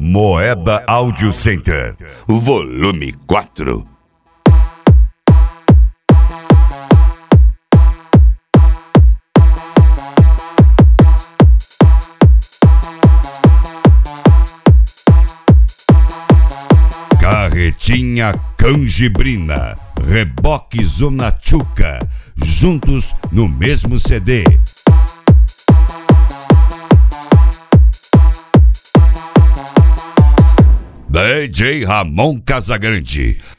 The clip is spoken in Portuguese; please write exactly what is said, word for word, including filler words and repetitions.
Moeda Audio Center, volume quatro. Carretinha Canjibrina, Reboque Zona Tchuca, juntos no mesmo C D. D J Ramon Casagrande,